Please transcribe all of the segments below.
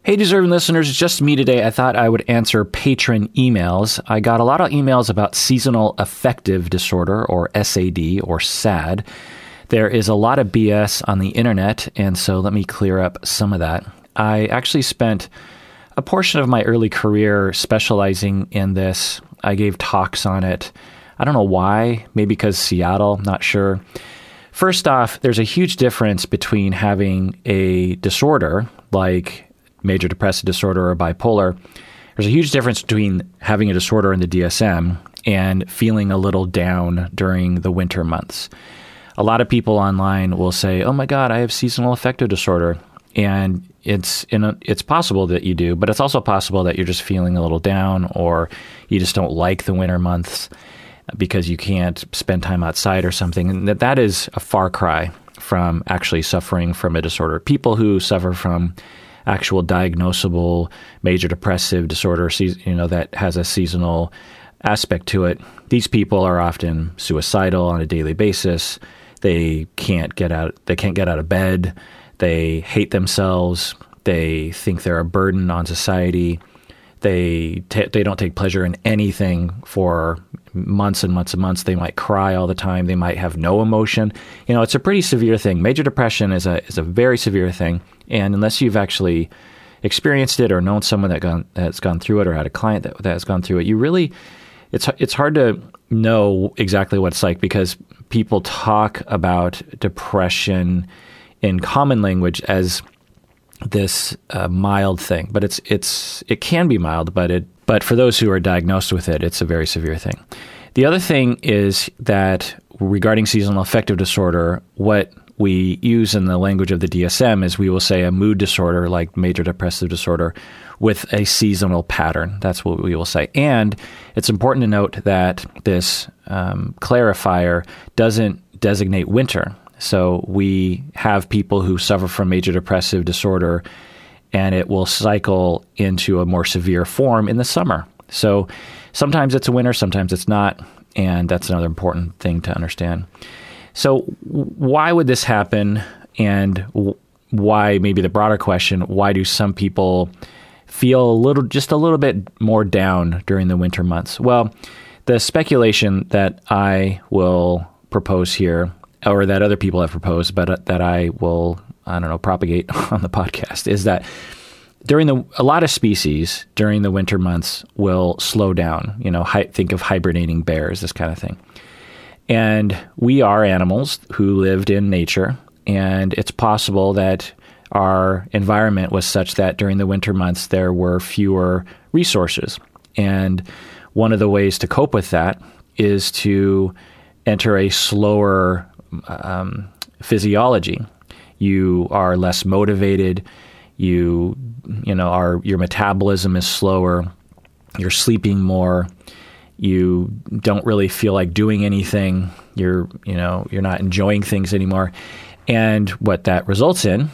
Hey, deserving listeners, it's just me today. I thought I would answer patron emails. I got a lot of emails about seasonal affective disorder, or SAD, or SAD. There is a lot of BS on the internet, and so let me clear up some of that. I actually spent a portion of my early career specializing in this. I gave talks on it. I don't know why, maybe because Seattle, not sure. First off, there's a huge difference between having a disorder like major depressive disorder or bipolar. There's a huge difference between having a disorder in the DSM and feeling a little down during the winter months. A lot of people online will say, oh my God, I have seasonal affective disorder. And it's possible that you do, but it's also possible that you're just feeling a little down, or you just don't like the winter months because you can't spend time outside or something. And that is a far cry from actually suffering from a disorder. People who suffer from actual diagnosable major depressive disorder, that has a seasonal aspect to it, these people are often suicidal on a daily basis. They can't get out of bed. They hate themselves. They think they're a burden on society. They don't take pleasure in anything for months and months and months. They might cry all the time. They might have no emotion. It's a pretty severe thing. Major depression is a very severe thing. And unless you've actually experienced it or known someone that's gone through it, or had a client that has gone through it, it's hard to know exactly what it's like, because people talk about depression in common language as this mild thing, but it can be mild, but for those who are diagnosed with it, it's a very severe thing. The other thing is that regarding seasonal affective disorder, what we use in the language of the DSM is we will say a mood disorder like major depressive disorder with a seasonal pattern. That's what we will say. And it's important to note that this clarifier doesn't designate winter. So we have people who suffer from major depressive disorder, and it will cycle into a more severe form in the summer. So sometimes it's a winter, sometimes it's not, and that's another important thing to understand. So why would this happen, and why, maybe the broader question, why do some people feel just a little bit more down during the winter months? Well, the speculation that I will propose here, or that other people have proposed, but that I will, propagate on the podcast, is that a lot of species during the winter months will slow down. Think of hibernating bears, this kind of thing. And we are animals who lived in nature, and it's possible that our environment was such that during the winter months there were fewer resources. And one of the ways to cope with that is to enter a slower physiology. You are less motivated. Your metabolism is slower. You're sleeping more. You don't really feel like doing anything. You're not enjoying things anymore. And what that results in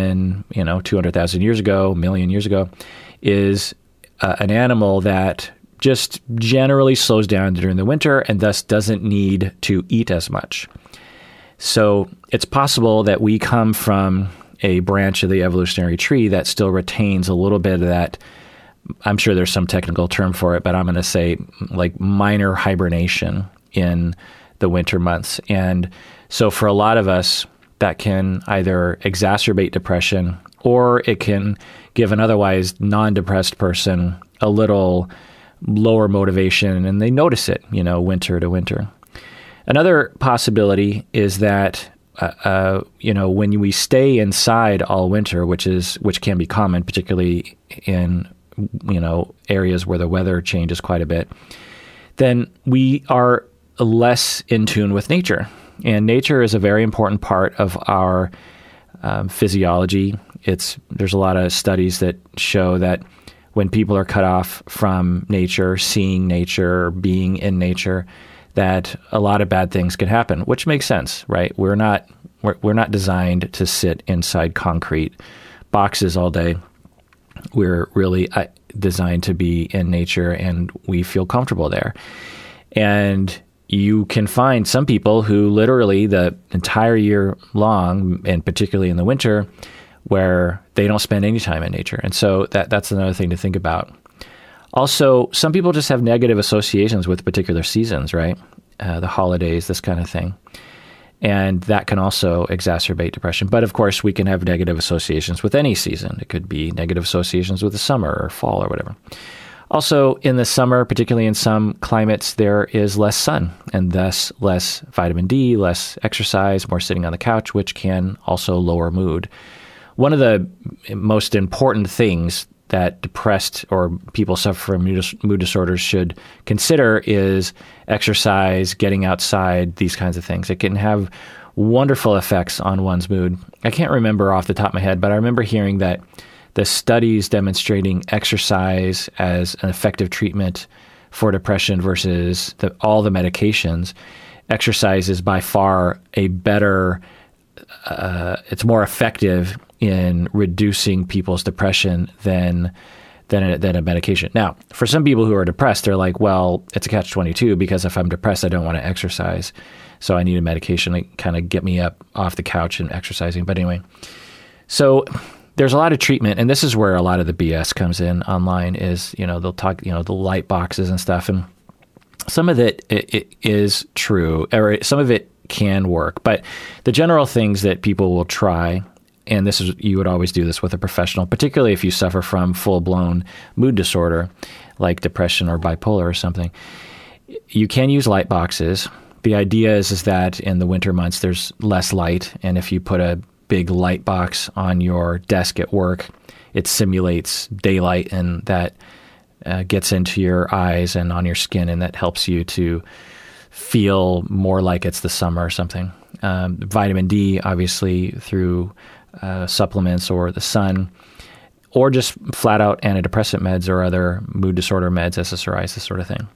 200,000 years ago, a million years ago, is an animal that just generally slows down during the winter and thus doesn't need to eat as much. So it's possible that we come from a branch of the evolutionary tree that still retains a little bit of that. I'm sure there's some technical term for it, but I'm going to say like minor hibernation in the winter months. And so for a lot of us, that can either exacerbate depression, or it can give an otherwise non-depressed person a little lower motivation, and they notice it, winter to winter. Another possibility is that when we stay inside all winter, which can be common, particularly in areas where the weather changes quite a bit, then we are less in tune with nature. And nature is a very important part of our physiology. There's a lot of studies that show that when people are cut off from nature, seeing nature, being in nature, that a lot of bad things can happen, which makes sense, right? We're not designed to sit inside concrete boxes all day. We're really designed to be in nature, and we feel comfortable there. And you can find some people who literally the entire year long, and particularly in the winter, where they don't spend any time in nature. And so that's another thing to think about. Also, some people just have negative associations with particular seasons, right? The holidays, this kind of thing. And that can also exacerbate depression. But of course, we can have negative associations with any season. It could be negative associations with the summer or fall or whatever. Also, in the summer, particularly in some climates, there is less sun and thus less vitamin D, less exercise, more sitting on the couch, which can also lower mood. One of the most important things that depressed or people suffer from mood disorders should consider is exercise, getting outside, these kinds of things. It can have wonderful effects on one's mood. I can't remember off the top of my head, but I remember hearing that the studies demonstrating exercise as an effective treatment for depression versus all the medications, exercise is by far a better, it's more effective in reducing people's depression than a medication. Now, for some people who are depressed, they're like, well, it's a catch-22 because if I'm depressed, I don't want to exercise. So I need a medication to kind of get me up off the couch and exercising. But anyway, so there's a lot of treatment, and this is where a lot of the BS comes in online is, they'll talk, the light boxes and stuff. And some of it is true, or some of it can work. But the general things that people will try, and you would always do this with a professional, particularly if you suffer from full-blown mood disorder like depression or bipolar or something. You can use light boxes. The idea is that in the winter months there's less light, and if you put a big light box on your desk at work, it simulates daylight, and that gets into your eyes and on your skin, and that helps you to feel more like it's the summer or something. Vitamin D, obviously, through supplements or the sun, or just flat out antidepressant meds or other mood disorder meds, SSRIs, this sort of thing.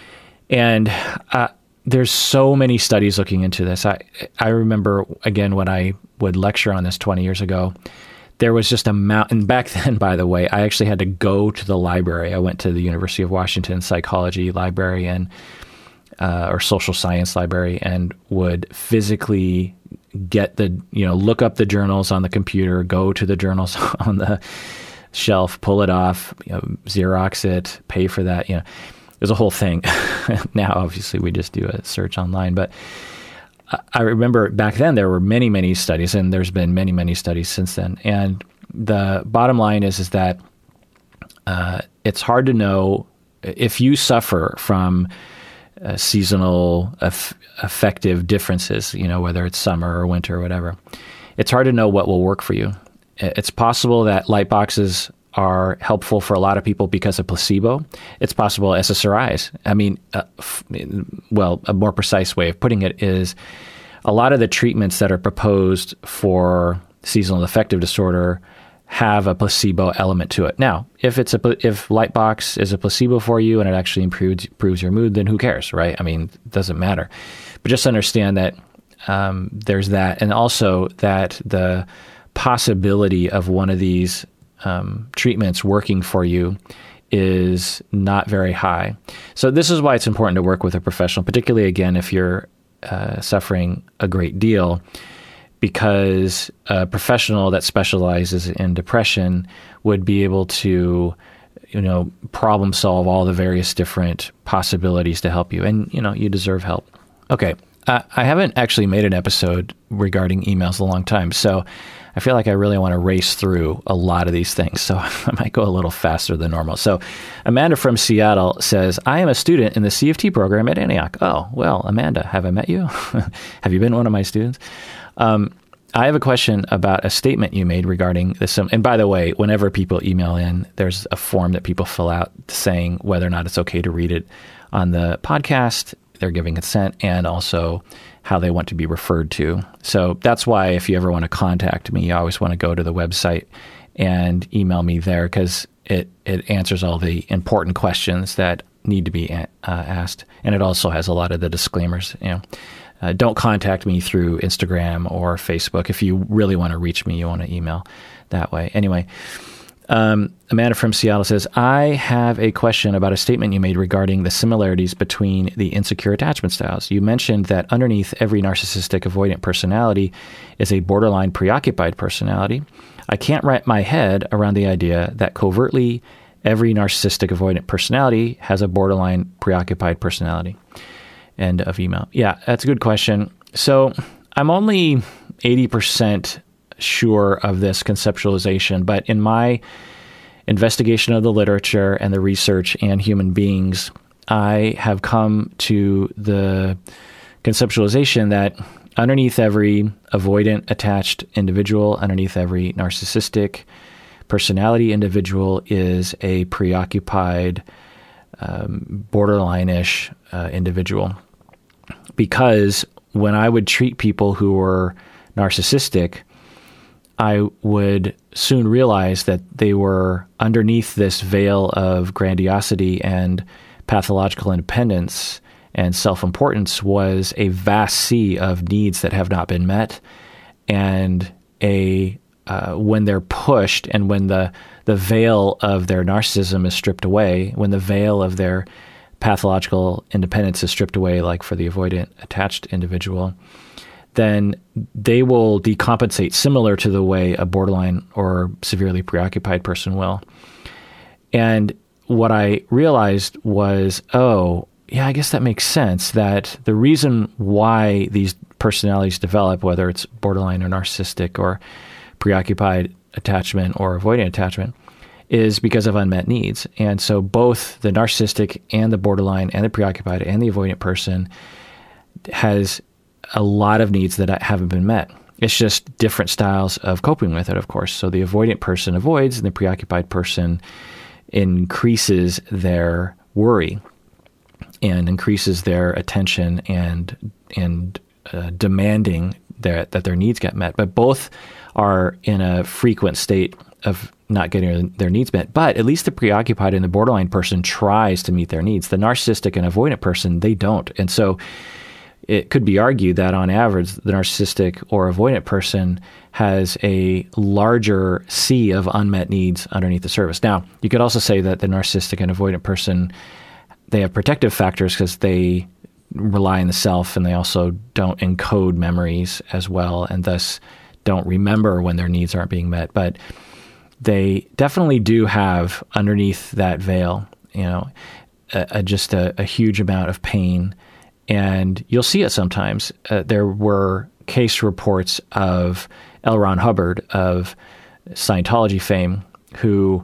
And there's so many studies looking into this. I remember, again, when I would lecture on this 20 years ago, there was just a mountain. And back then, by the way, I actually had to go to the library. I went to the University of Washington psychology library or social science library, and would physically get look up the journals on the computer, go to the journals on the shelf, pull it off, Xerox it, pay for that. It was a whole thing. Now, obviously, we just do a search online. But I remember back then there were many, many studies, and there's been many, many studies since then. And the bottom line is that it's hard to know if you suffer from seasonal affective differences, whether it's summer or winter or whatever. It's hard to know what will work for you. It's possible that light boxes are helpful for a lot of people because of placebo. It's possible SSRIs. I mean, a more precise way of putting it is a lot of the treatments that are proposed for seasonal affective disorder have a placebo element to it. Now, if Lightbox is a placebo for you and it actually improves your mood, then who cares, right? I mean, it doesn't matter. But just understand that there's that, and also that the possibility of one of these treatments working for you is not very high. So this is why it's important to work with a professional, particularly, again, if you're suffering a great deal, because a professional that specializes in depression would be able to, problem solve all the various different possibilities to help you. And, you deserve help. Okay. I haven't actually made an episode regarding emails in a long time, so I feel like I really want to race through a lot of these things, so I might go a little faster than normal. So Amanda from Seattle says, I am a student in the CFT program at Antioch. Oh, well, Amanda, have I met you? Have you been one of my students? I have a question about a statement you made regarding this. And by the way, whenever people email in, there's a form that people fill out saying whether or not it's okay to read it on the podcast, they're giving consent, and also how they want to be referred to. So that's why if you ever want to contact me, you always want to go to the website and email me there, because it answers all the important questions that need to be asked. And it also has a lot of the disclaimers. Don't contact me through Instagram or Facebook. If you really want to reach me, you want to email that way. Anyway, Amanda from Seattle says, I have a question about a statement you made regarding the similarities between the insecure attachment styles. You mentioned that underneath every narcissistic avoidant personality is a borderline preoccupied personality. I can't wrap my head around the idea that covertly every narcissistic avoidant personality has a borderline preoccupied personality. End of email. Yeah, that's a good question. So I'm only 80% sure of this conceptualization, but in my investigation of the literature and the research and human beings, I have come to the conceptualization that underneath every avoidant attached individual, underneath every narcissistic personality individual is a preoccupied, borderline-ish individual. Because when I would treat people who were narcissistic, I would soon realize that they were underneath this veil of grandiosity and pathological independence and self-importance was a vast sea of needs that have not been met. And when they're pushed and when the veil of their narcissism is stripped away, when the veil of their pathological independence is stripped away, like for the avoidant attached individual, then they will decompensate similar to the way a borderline or severely preoccupied person will. And what I realized was, oh, yeah, I guess that makes sense, that the reason why these personalities develop, whether it's borderline or narcissistic or preoccupied attachment or avoidant attachment, is because of unmet needs. And so both the narcissistic and the borderline and the preoccupied and the avoidant person has a lot of needs that haven't been met. It's just different styles of coping with it, of course. So the avoidant person avoids, and the preoccupied person increases their worry and increases their attention and demanding that their needs get met. But both are in a frequent state of not getting their needs met. But at least the preoccupied and the borderline person tries to meet their needs. The narcissistic and avoidant person, they don't. And so it could be argued that on average, the narcissistic or avoidant person has a larger sea of unmet needs underneath the surface. Now, you could also say that the narcissistic and avoidant person, they have protective factors because they rely on the self, and they also don't encode memories as well, and thus don't remember when their needs aren't being met. But they definitely do have underneath that veil, just a huge amount of pain. And you'll see it sometimes. There were case reports of L. Ron Hubbard of Scientology fame who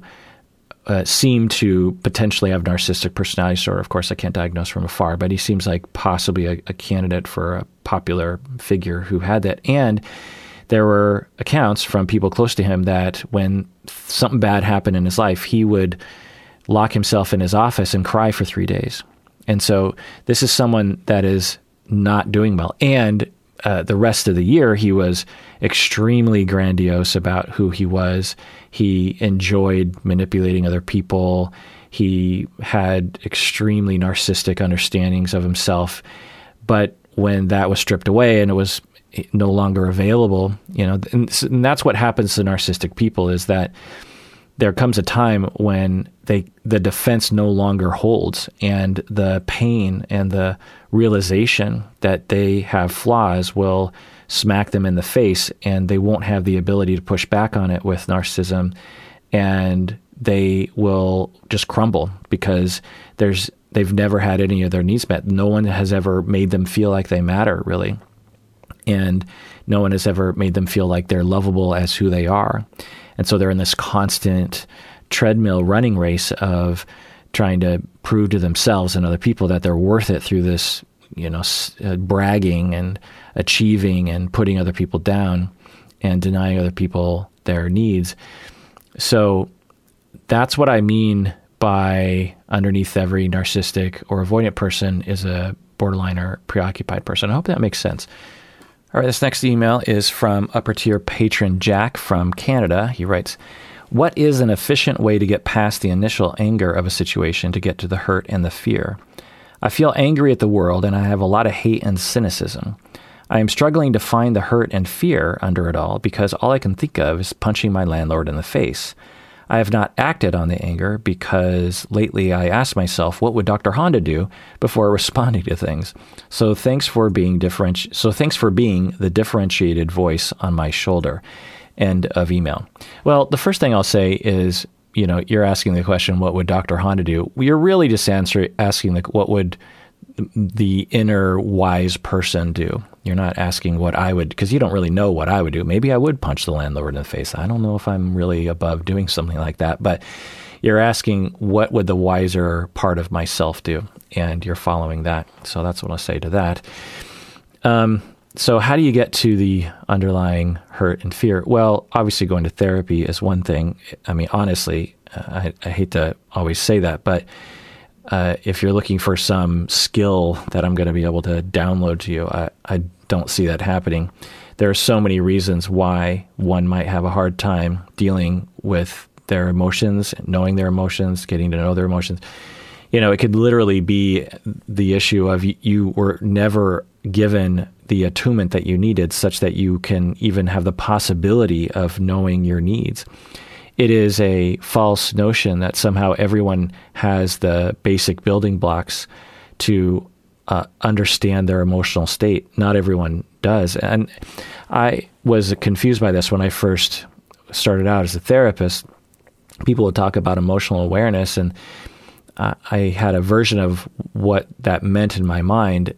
seemed to potentially have narcissistic personality disorder. Of course, I can't diagnose from afar, but he seems like possibly a candidate for a popular figure who had that. And there were accounts from people close to him that when something bad happened in his life, he would lock himself in his office and cry for 3 days. And so this is someone that is not doing well. And the rest of the year, he was extremely grandiose about who he was. He enjoyed manipulating other people. He had extremely narcissistic understandings of himself. But when that was stripped away and it was no longer available, and that's what happens to narcissistic people, is that there comes a time when the defense no longer holds, and the pain and the realization that they have flaws will smack them in the face, and they won't have the ability to push back on it with narcissism, and they will just crumble because they've never had any of their needs met. No one has ever made them feel like they matter, really. And no one has ever made them feel like they're lovable as who they are. And so they're in this constant treadmill running race of trying to prove to themselves and other people that they're worth it through this, bragging and achieving and putting other people down and denying other people their needs. So that's what I mean by underneath every narcissistic or avoidant person is a borderline or preoccupied person. I hope that makes sense. All right, this next email is from upper tier patron Jack from Canada. He writes, what is an efficient way to get past the initial anger of a situation to get to the hurt and the fear? I feel angry at the world and I have a lot of hate and cynicism. I am struggling to find the hurt and fear under it all because all I can think of is punching my landlord in the face. I have not acted on the anger because lately I asked myself, what would Dr. Honda do before responding to things? So thanks for being the differentiated voice on my shoulder. End of email. Well, the first thing I'll say is, you're asking the question, what would Dr. Honda do? You're really just asking what would the inner wise person do? You're not asking what I would, because you don't really know what I would do. Maybe I would punch the landlord in the face. I don't know if I'm really above doing something like that, but you're asking what would the wiser part of myself do? And you're following that. So that's what I'll say to that. So how do you get to the underlying hurt and fear? Well, obviously going to therapy is one thing. I mean, honestly, I hate to always say that, but if you're looking for some skill that I'm going to be able to download to you, I don't see that happening. There are so many reasons why one might have a hard time dealing with their emotions, knowing their emotions, getting to know their emotions. It could literally be the issue of you were never given the attunement that you needed such that you can even have the possibility of knowing your needs. It is a false notion that somehow everyone has the basic building blocks to understand their emotional state. Not everyone does. And I was confused by this when I first started out as a therapist. People would talk about emotional awareness, and I had a version of what that meant in my mind.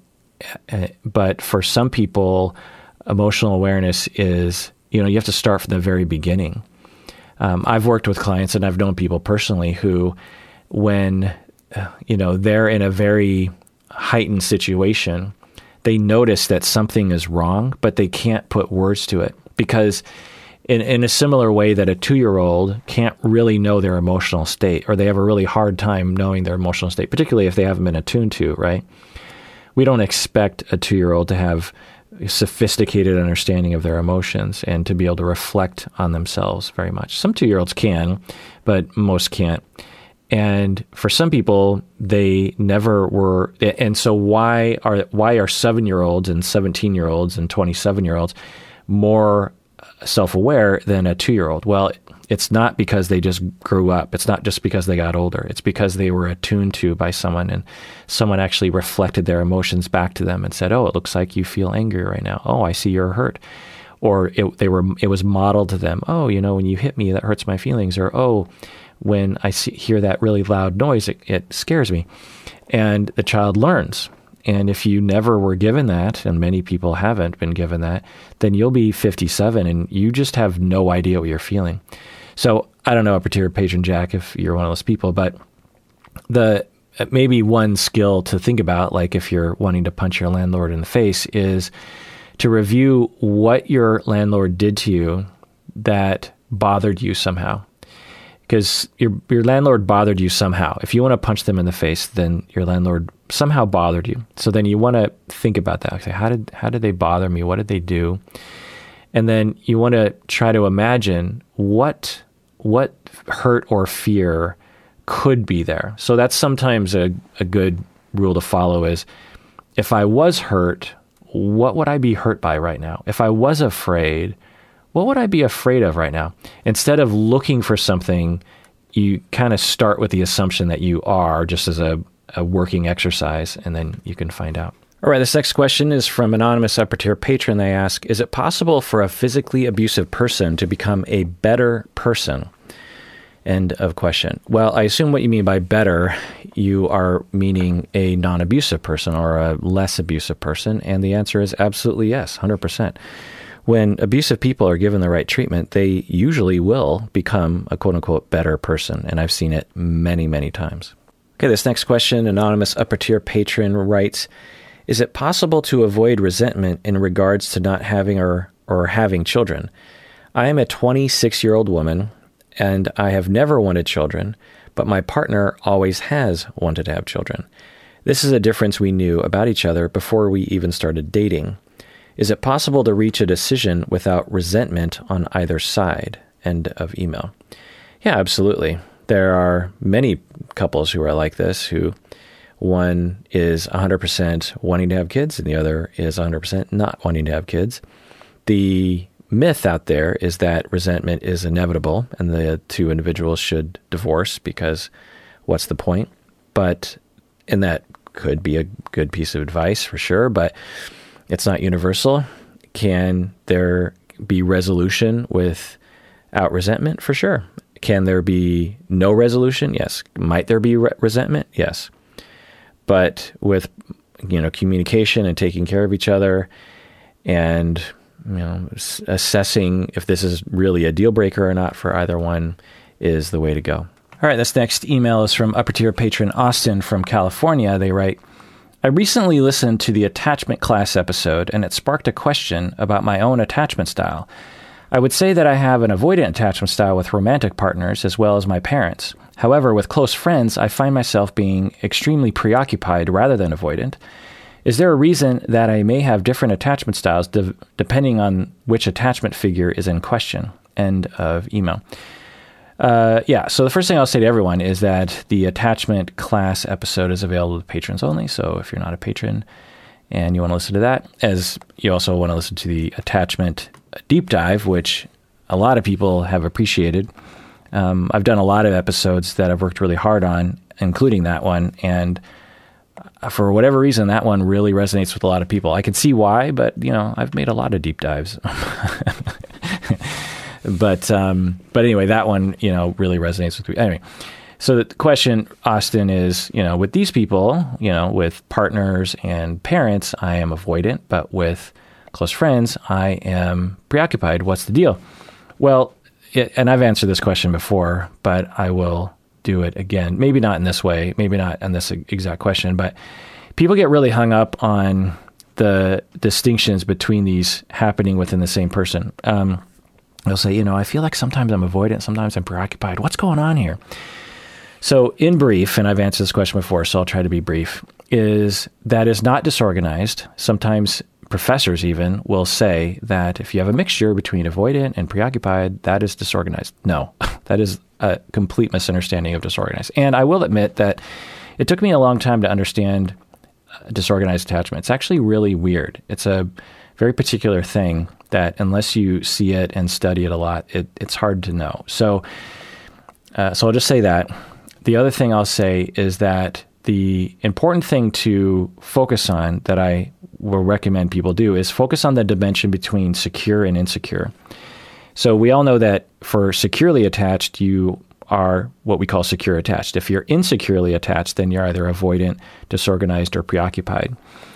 But for some people, emotional awareness is, you have to start from the very beginning. I've worked with clients and I've known people personally who, when, they're in a very heightened situation, they notice that something is wrong, but they can't put words to it because in a similar way that a 2-year-old can't really know their emotional state, or they have a really hard time knowing their emotional state, particularly if they haven't been attuned to, right? We don't expect a 2-year-old to have sophisticated understanding of their emotions and to be able to reflect on themselves very much. Some 2-year-olds can, but most can't. And for some people, they never were. And so why are 7-year-olds and 17-year-olds and 27-year-olds more self-aware than a 2-year-old? Well, it's not because they just grew up. It's not just because they got older. It's because they were attuned to by someone, and someone actually reflected their emotions back to them and said, "Oh, it looks like you feel angry right now. Oh, I see you're hurt." Or it was modeled to them. "Oh, when you hit me, that hurts my feelings." Or, "Oh, when I hear that really loud noise, it scares me." And the child learns. And if you never were given that, and many people haven't been given that, then you'll be 57 and you just have no idea what you're feeling. So I don't know, Upper Tier Patron Jack, if you're one of those people, but maybe one skill to think about, like if you're wanting to punch your landlord in the face, is to review what your landlord did to you that bothered you somehow. Because your landlord bothered you somehow. If you want to punch them in the face, then your landlord somehow bothered you. So then you want to think about that. Say, how did they bother me? What did they do? And then you want to try to imagine what hurt or fear could be there. So that's sometimes a good rule to follow is, if I was hurt, what would I be hurt by right now? If I was afraid, what would I be afraid of right now? Instead of looking for something, you kind of start with the assumption that you are, just as a working exercise, and then you can find out. All right, this next question is from anonymous Upper Tier patron. They ask, is it possible for a physically abusive person to become a better person? End of question. Well, I assume what you mean by better, you are meaning a non-abusive person or a less abusive person, and the answer is absolutely yes, 100%. When abusive people are given the right treatment, they usually will become a quote-unquote better person, and I've seen it many, many times. Okay, this next question, anonymous Upper Tier patron writes, is it possible to avoid resentment in regards to not having or having children? I am a 26-year-old woman, and I have never wanted children, but my partner always has wanted to have children. This is a difference we knew about each other before we even started dating. Is it possible to reach a decision without resentment on either side? End of email. Yeah, absolutely. There are many couples who are like this, who one is 100% wanting to have kids and the other is 100% not wanting to have kids. The myth out there is that resentment is inevitable and the two individuals should divorce because what's the point? And that could be a good piece of advice for sure, but it's not universal. Can there be resolution without resentment? For sure. Can there be no resolution? Yes. Might there be resentment? Yes. But with, communication and taking care of each other and, assessing if this is really a deal breaker or not for either one is the way to go. All right, this next email is from upper tier patron Austin from California. They write, I recently listened to the attachment class episode, and it sparked a question about my own attachment style. I would say that I have an avoidant attachment style with romantic partners as well as my parents. However, with close friends, I find myself being extremely preoccupied rather than avoidant. Is there a reason that I may have different attachment styles depending on which attachment figure is in question? End of email. So the first thing I'll say to everyone is that the attachment class episode is available to patrons only. So if you're not a patron and you want to listen to that, as you also want to listen to the attachment deep dive, which a lot of people have appreciated. I've done a lot of episodes that I've worked really hard on, including that one. And for whatever reason, that one really resonates with a lot of people. I can see why, but I've made a lot of deep dives. But anyway, that one, really resonates with me. Anyway, so the question, Austin, is, with these people, with partners and parents, I am avoidant, but with close friends, I am preoccupied. What's the deal? Well, and I've answered this question before, but I will do it again. Maybe not in this way, maybe not on this exact question, but people get really hung up on the distinctions between these happening within the same person. They'll say, I feel like sometimes I'm avoidant, sometimes I'm preoccupied. What's going on here? So in brief, and I've answered this question before, so I'll try to be brief, is not disorganized. Sometimes professors even will say that if you have a mixture between avoidant and preoccupied, that is disorganized. No, that is a complete misunderstanding of disorganized. And I will admit that it took me a long time to understand disorganized attachment. It's actually really weird. It's a very particular thing that unless you see it and study it a lot, it's hard to know. So I'll just say that. The other thing I'll say is that the important thing to focus on that I will recommend people do is focus on the dimension between secure and insecure. So we all know that for securely attached, you are what we call secure attached. If you're insecurely attached, then you're either avoidant, disorganized, or preoccupied.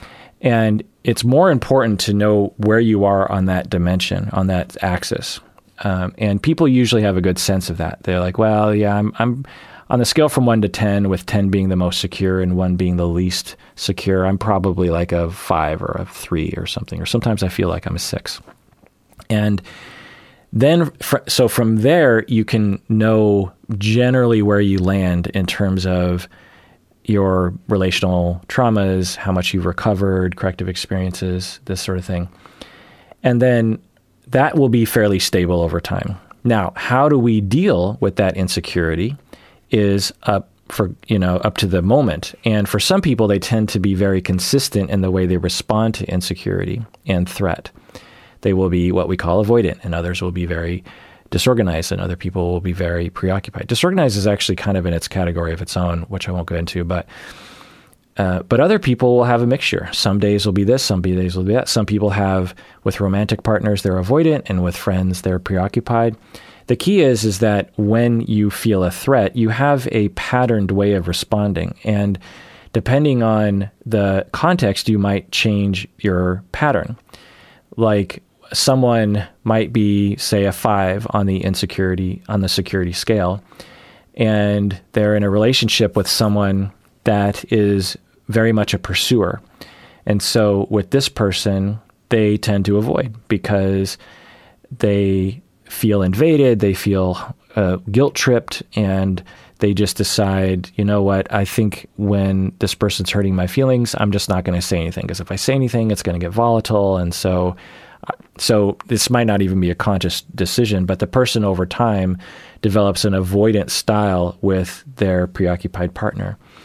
And it's more important to know where you are on that dimension, on that axis. And people usually have a good sense of that. They're like, well, yeah, I'm on the scale from 1 to 10, with 10 being the most secure and 1 being the least secure, I'm probably like a 5 or a 3 or something. Or sometimes I feel like I'm a 6. And then, so from there, you can know generally where you land in terms of your relational traumas, how much you've recovered, corrective experiences, this sort of thing. And then that will be fairly stable over time. Now, how do we deal with that insecurity is up to the moment. And for some people, they tend to be very consistent in the way they respond to insecurity and threat. They will be what we call avoidant, and others will be very disorganized, and other people will be very preoccupied. Disorganized is actually kind of in its category of its own, which I won't go into, but other people will have a mixture. Some days will be this, some days will be that. Some people have, with romantic partners, they're avoidant, and with friends, they're preoccupied. The key is that when you feel a threat, you have a patterned way of responding, and depending on the context, you might change your pattern. Like, someone might be, say, a 5 on the security scale, and they're in a relationship with someone that is very much a pursuer. And so with this person, they tend to avoid because they feel invaded, they feel guilt-tripped, and they just decide, you know what, I think when this person's hurting my feelings, I'm just not going to say anything, because if I say anything, it's going to get volatile. And so this might not even be a conscious decision, but the person over time develops an avoidant style with their preoccupied partner.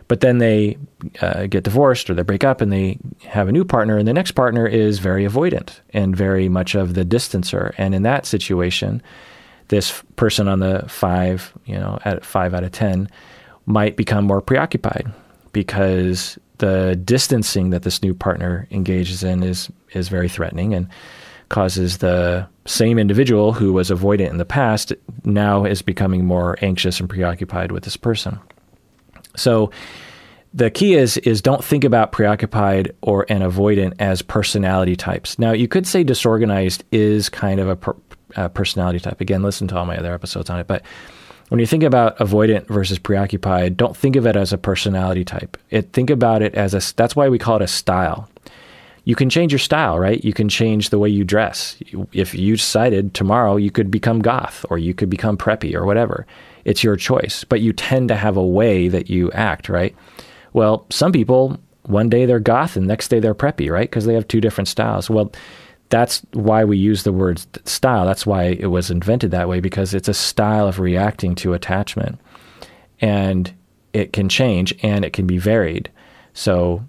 But then they get divorced or they break up and they have a new partner, and the next partner is very avoidant and very much of the distancer. And in that situation, this person on the 5, at 5 out of 10 might become more preoccupied because the distancing that this new partner engages in is very threatening and causes the same individual who was avoidant in the past now is becoming more anxious and preoccupied with this person. So the key is don't think about preoccupied and avoidant as personality types. Now, you could say disorganized is kind of a personality type. Again, listen to all my other episodes on it. But when you think about avoidant versus preoccupied, don't think of it as a personality type. Think about it as that's why we call it a style. You can change your style, right? You can change the way you dress. If you decided tomorrow you could become goth or you could become preppy or whatever, it's your choice. But you tend to have a way that you act, right? Well, some people, one day they're goth and next day they're preppy, right? Because they have two different styles. Well, that's why we use the word style. That's why it was invented that way, because it's a style of reacting to attachment. And it can change and it can be varied. So,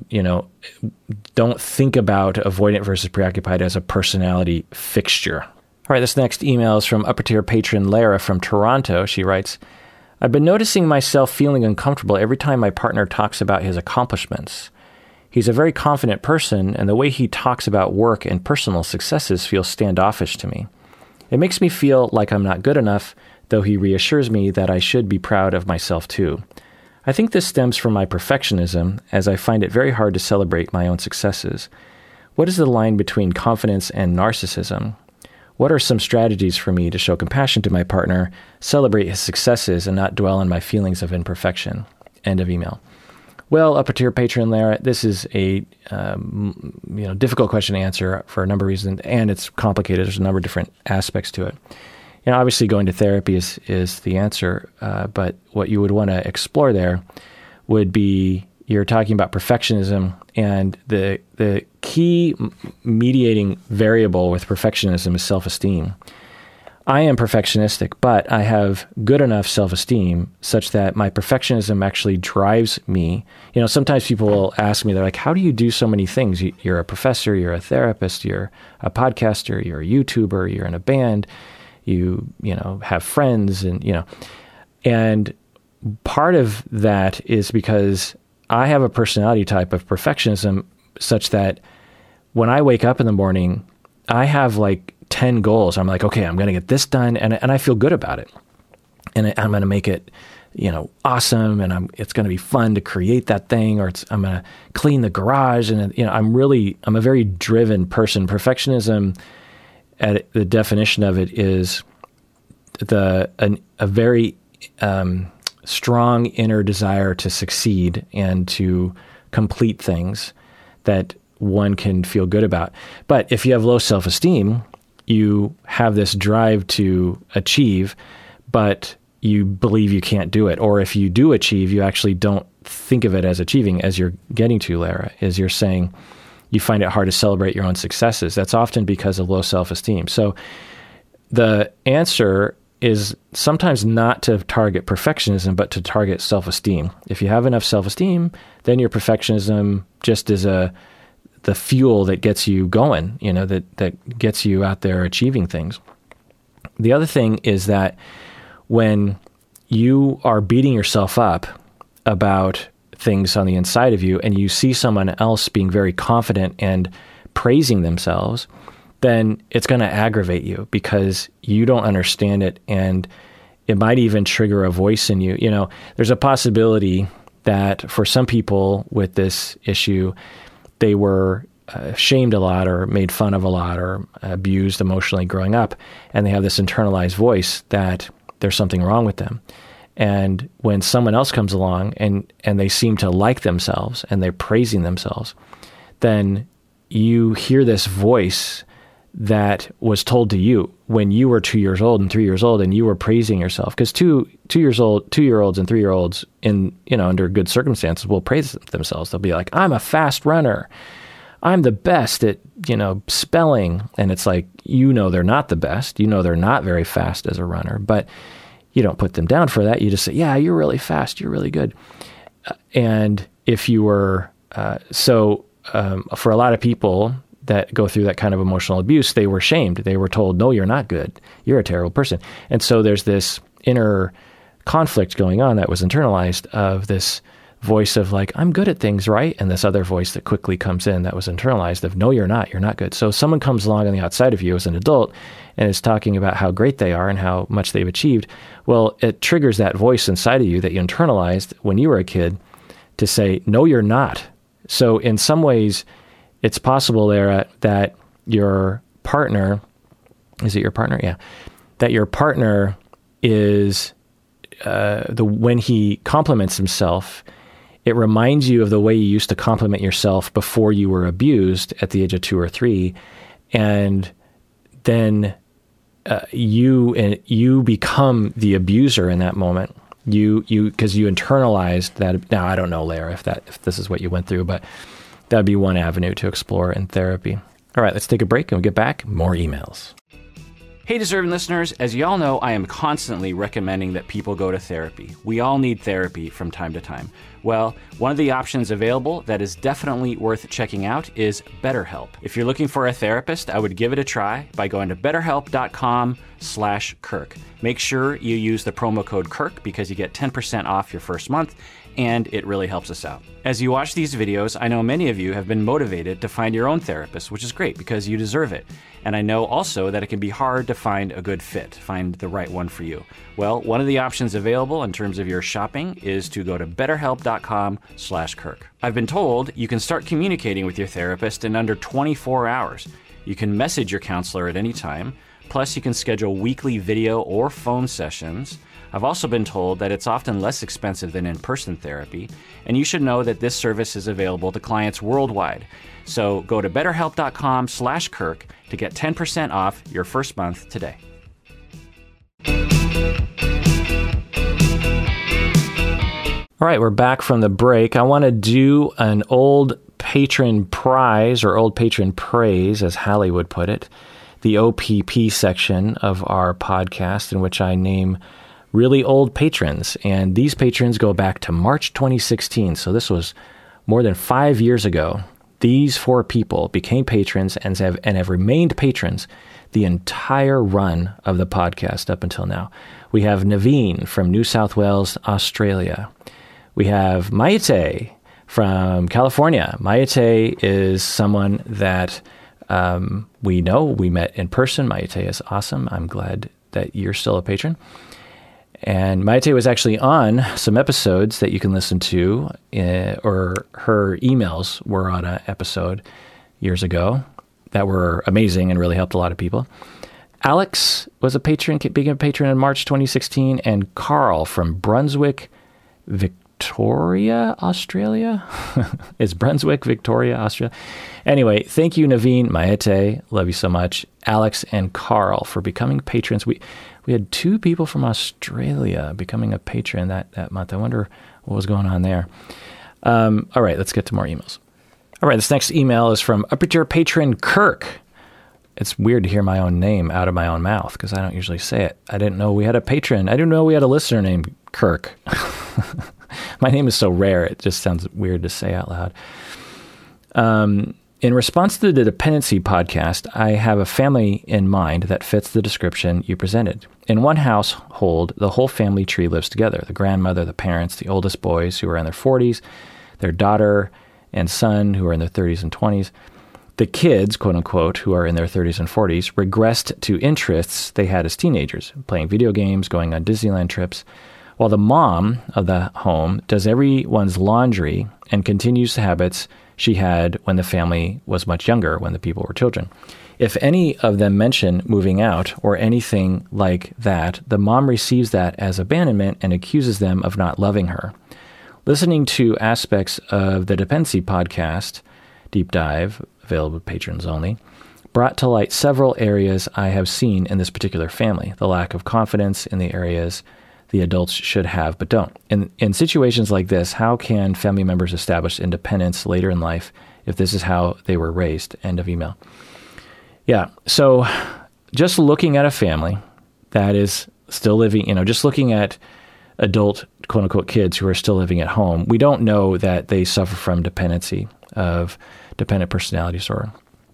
don't think about avoidant versus preoccupied as a personality fixture. All right, this next email is from upper tier patron Lara from Toronto. She writes, I've been noticing myself feeling uncomfortable every time my partner talks about his accomplishments. He's a very confident person, and the way he talks about work and personal successes feels standoffish to me. It makes me feel like I'm not good enough, though he reassures me that I should be proud of myself too. I think this stems from my perfectionism, as I find it very hard to celebrate my own successes. What is the line between confidence and narcissism? What are some strategies for me to show compassion to my partner, celebrate his successes, and not dwell on my feelings of imperfection? End of email. Well, upper tier patron Lara, this is a difficult question to answer for a number of reasons, and it's complicated. There's a number of different aspects to it. Obviously going to therapy is the answer, but what you would want to explore there would be, you're talking about perfectionism, and the key mediating variable with perfectionism is self-esteem. I am perfectionistic, but I have good enough self-esteem such that my perfectionism actually drives me. Sometimes people will ask me, they're like, how do you do so many things? You're a professor, you're a therapist, you're a podcaster, you're a YouTuber, you're in a band, you have friends, and part of that is because I have a personality type of perfectionism such that when I wake up in the morning, I have like 10 goals. I'm like, okay, I'm going to get this done, and I feel good about it, and I'm going to make it, awesome, and it's going to be fun to create that thing, or I'm going to clean the garage, and I'm a very driven person. Perfectionism, the definition of it is a very strong inner desire to succeed and to complete things that one can feel good about. But if you have low self-esteem, you have this drive to achieve, but you believe you can't do it. Or if you do achieve, you actually don't think of it as achieving, as you're getting to, Lara, is you're saying you find it hard to celebrate your own successes. That's often because of low self-esteem. So the answer is sometimes not to target perfectionism, but to target self-esteem. If you have enough self-esteem, then your perfectionism just is the fuel that gets you going, that gets you out there achieving things. The other thing is that when you are beating yourself up about things on the inside of you and you see someone else being very confident and praising themselves, then it's going to aggravate you because you don't understand it, and it might even trigger a voice in you. There's a possibility that for some people with this issue, they were shamed a lot or made fun of a lot or abused emotionally growing up, and they have this internalized voice that there's something wrong with them. And when someone else comes along and they seem to like themselves and they're praising themselves, then you hear this voice that was told to you when you were 2 years old and 3 years old and you were praising yourself. Because 2-year-olds and 3-year-olds under good circumstances will praise themselves. They'll be like, I'm a fast runner. I'm the best at, spelling. And it's like, they're not the best. They're not very fast as a runner, but you don't put them down for that. You just say, yeah, you're really fast. You're really good. And if you were, for a lot of people that go through that kind of emotional abuse, they were shamed. They were told, no, you're not good. You're a terrible person. And so there's this inner conflict going on that was internalized of this voice of like, I'm good at things, right? And this other voice that quickly comes in that was internalized of, no, you're not good. So someone comes along on the outside of you as an adult and is talking about how great they are and how much they've achieved. Well, it triggers that voice inside of you that you internalized when you were a kid to say, no, you're not. So in some ways, it's possible there that your partner, is it your partner? Yeah. That your partner is, when he compliments himself, it reminds you of the way you used to compliment yourself before you were abused at the age of 2 or 3. And then you become the abuser in that moment. Because you internalized that. Now, I don't know, Lara, if this is what you went through, but that'd be one avenue to explore in therapy. All right, let's take a break and we'll get back. More emails. Hey, Deserving listeners, as you all know, I am constantly recommending that people go to therapy. We all need therapy from time to time. Well, one of the options available that is definitely worth checking out is BetterHelp. If you're looking for a therapist, I would give it a try by going to betterhelp.com/Kirk. Make sure you use the promo code Kirk because you get 10% off your first month, and it really helps us out. As you watch these videos, I know many of you have been motivated to find your own therapist, which is great because you deserve it. And I know also that it can be hard to find a good fit, find the right one for you. Well, one of the options available in terms of your shopping is to go to betterhelp.com/Kirk. I've been told you can start communicating with your therapist in under 24 hours. You can message your counselor at any time. Plus, you can schedule weekly video or phone sessions. I've also been told that it's often less expensive than in-person therapy, and you should know that this service is available to clients worldwide. So go to betterhelp.com/Kirk to get 10% off your first month today. All right, we're back from the break. I want to do an old patron prize or old patron praise, as Hallie would put it, the OPP section of our podcast in which I name really old patrons. And these patrons go back to March 2016. So this was more than 5 years ago. These 4 people became patrons and have remained patrons the entire run of the podcast up until now. We have Naveen from New South Wales, Australia. We have Maite from California. Maite is someone that we know. We met in person. Maite is awesome. I'm glad that you're still a patron. And Maite was actually on some episodes that you can listen to, or her emails were on an episode years ago that were amazing and really helped a lot of people. Alex was a patron, became a patron in March 2016, and Carl from Brunswick, Victoria, Australia? Is Brunswick, Victoria, Australia? Anyway, thank you, Naveen, Maite, love you so much, Alex and Carl for becoming patrons. We had 2 people from Australia becoming a patron that month. I wonder what was going on there. All right, let's get to more emails. All right, this next email is from Upper Patron Kirk. It's weird to hear my own name out of my own mouth because I don't usually say it. I didn't know we had a patron. I didn't know we had a listener named Kirk. My name is so rare, it just sounds weird to say out loud. In response to the Dependency podcast, I have a family in mind that fits the description you presented. In one household, the whole family tree lives together. The grandmother, the parents, the oldest boys who are in their 40s, their daughter and son who are in their 30s and 20s. The kids, quote unquote, who are in their 30s and 40s, regressed to interests they had as teenagers, playing video games, going on Disneyland trips, while the mom of the home does everyone's laundry and continues the habits she had when the family was much younger, when the people were children. If any of them mention moving out or anything like that, the mom receives that as abandonment and accuses them of not loving her. Listening to aspects of the Dependency podcast, Deep Dive, available to patrons only, brought to light several areas I have seen in this particular family. The lack of confidence in the areas the adults should have but don't. In situations like this, how can family members establish independence later in life if this is how they were raised? End of email. Yeah, so just looking at a family that is still living, just looking at adult quote unquote kids who are still living at home, we don't know that they suffer from dependency of dependent personality disorder.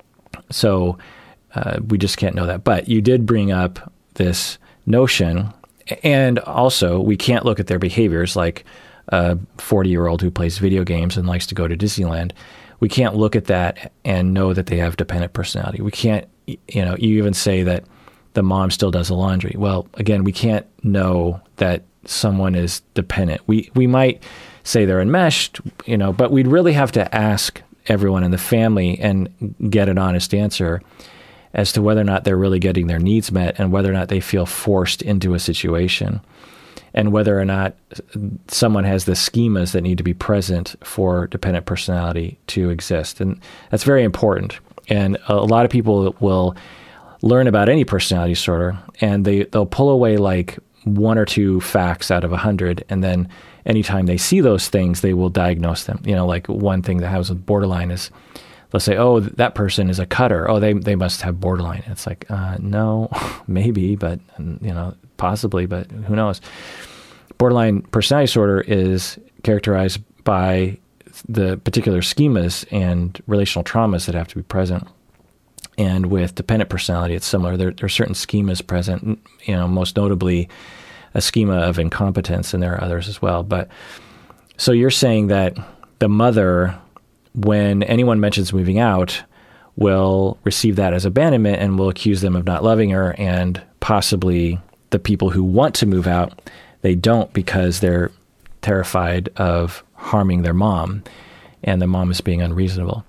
So we just can't know that. But you did bring up this notion, and also we can't look at their behaviors like a 40-year-old who plays video games and likes to go to Disneyland. We can't look at that and know that they have dependent personality. We can't, you even say that the mom still does the laundry. Well, again, we can't know that someone is dependent. We might say they're enmeshed, but we'd really have to ask everyone in the family and get an honest answer as to whether or not they're really getting their needs met and whether or not they feel forced into a situation, and whether or not someone has the schemas that need to be present for dependent personality to exist. And that's very important. And a lot of people will learn about any personality disorder, and they'll pull away like one or two facts out of 100, and then anytime they see those things, they will diagnose them. Like one thing that happens with borderline is they'll say, oh, that person is a cutter. Oh, they must have borderline. It's like, no, maybe, but, possibly, but who knows? Borderline personality disorder is characterized by the particular schemas and relational traumas that have to be present. And with dependent personality, it's similar. There are certain schemas present, most notably a schema of incompetence, and there are others as well. But so you're saying that the mother, when anyone mentions moving out, will receive that as abandonment and will accuse them of not loving her, and possibly the people who want to move out, they don't because they're terrified of harming their mom, and the mom is being unreasonable.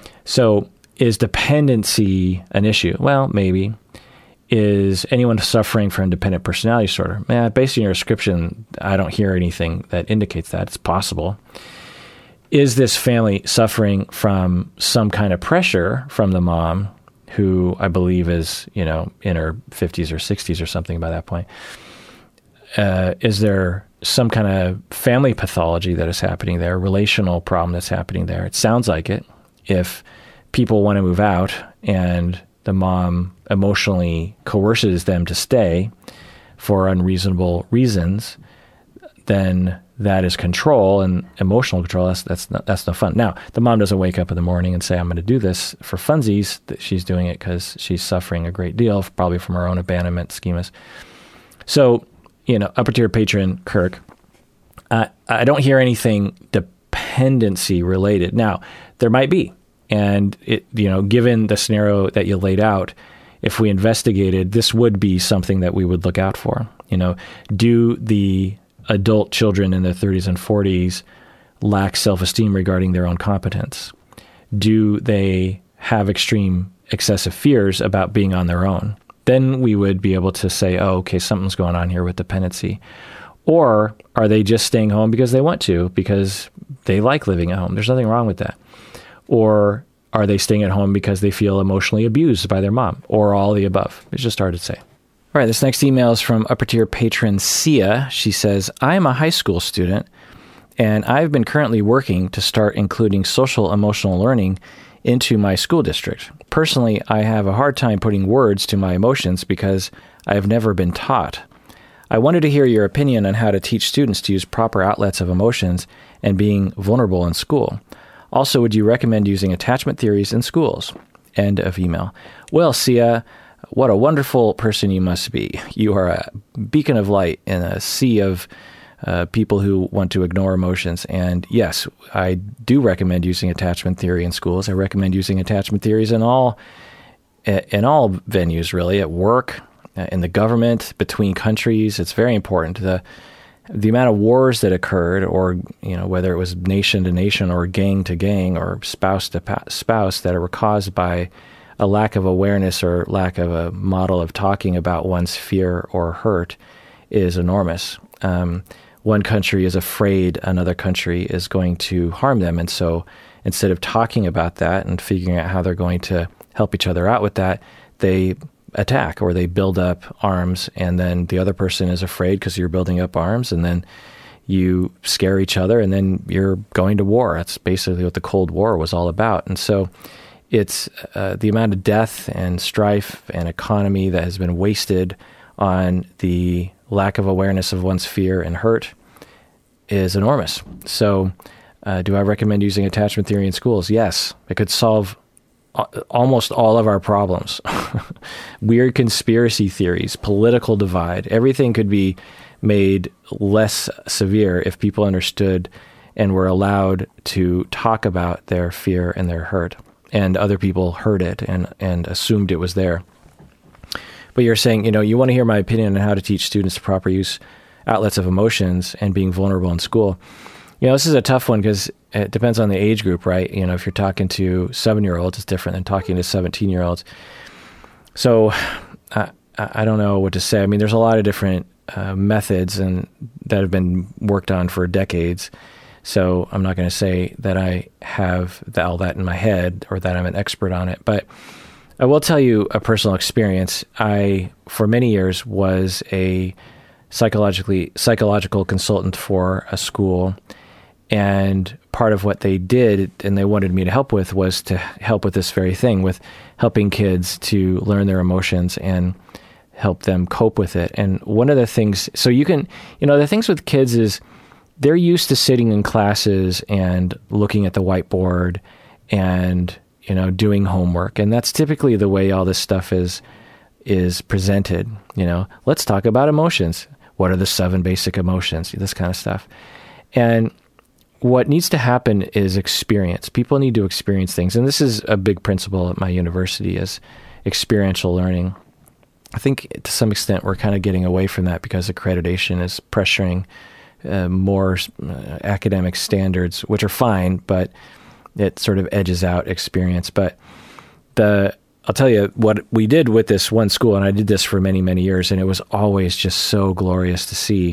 So is dependency an issue? Well, maybe. Is anyone suffering from dependent personality disorder? Based on your description, I don't hear anything that indicates that. It's possible. Is this family suffering from some kind of pressure from the mom, who I believe is, in her 50s or 60s or something by that point? Is there some kind of family pathology that is happening there, relational problem that's happening there? It sounds like it. If people want to move out and the mom emotionally coerces them to stay for unreasonable reasons, then that is control, and emotional control. That's no fun. Now, the mom doesn't wake up in the morning and say, I'm going to do this for funsies. That she's doing it because she's suffering a great deal, probably from her own abandonment schemas. So, upper tier patron Kirk, I don't hear anything dependency related. Now, there might be. And given the scenario that you laid out, if we investigated, this would be something that we would look out for. Do the adult children in their 30s and 40s lack self-esteem regarding their own competence? Do they have extreme excessive fears about being on their own? Then we would be able to say, oh, okay, something's going on here with dependency. Or are they just staying home because they want to, because they like living at home? There's nothing wrong with that. Or are they staying at home because they feel emotionally abused by their mom, or all the above? It's just hard to say. All right, this next email is from upper tier patron Sia. She says, I am a high school student, and I've been currently working to start including social emotional learning into my school district. Personally, I have a hard time putting words to my emotions because I have never been taught. I wanted to hear your opinion on how to teach students to use proper outlets of emotions and being vulnerable in school. Also, would you recommend using attachment theories in schools? End of email. Well, Sia, what a wonderful person you must be. You are a beacon of light in a sea of people who want to ignore emotions. And yes, I do recommend using attachment theory in schools. I recommend using attachment theories in all venues, really, at work, in the government, between countries. It's very important. The amount of wars that occurred, or whether it was nation to nation or gang to gang or spouse to spouse, that were caused by a lack of awareness or lack of a model of talking about one's fear or hurt, is enormous. One country is afraid another country is going to harm them, and so instead of talking about that and figuring out how they're going to help each other out with that, they attack, or they build up arms, and then the other person is afraid because you're building up arms, and then you scare each other, and then you're going to war. That's basically what the Cold War was all about. And so it's the amount of death and strife and economy that has been wasted on the lack of awareness of one's fear and hurt is enormous. So do I recommend using attachment theory in schools? Yes. It could solve almost all of our problems. Weird conspiracy theories, political divide, everything could be made less severe if people understood and were allowed to talk about their fear and their hurt, and other people heard it and assumed it was there. But you're saying, you want to hear my opinion on how to teach students to proper use outlets of emotions and being vulnerable in school. This is a tough one because it depends on the age group, right? If you're talking to 7-year-olds, it's different than talking to 17-year-olds. So I don't know what to say. I mean, there's a lot of different methods and that have been worked on for decades. So I'm not going to say that I have all that in my head or that I'm an expert on it. But I will tell you a personal experience. I, for many years, was a psychological consultant for a school. And part of what they did and they wanted me to help with was to help with this very thing, with helping kids to learn their emotions and help them cope with it. And one of the things, so you can, the things with kids is they're used to sitting in classes and looking at the whiteboard and, doing homework. And that's typically the way all this stuff is presented. Let's talk about emotions. What are the 7 basic emotions? This kind of stuff. And what needs to happen is experience. People need to experience things. And this is a big principle at my university is experiential learning. I think to some extent we're kind of getting away from that because accreditation is pressuring more academic standards, which are fine, but it sort of edges out experience. But I'll tell you what we did with this one school, and I did this for many, many years, and it was always just so glorious to see,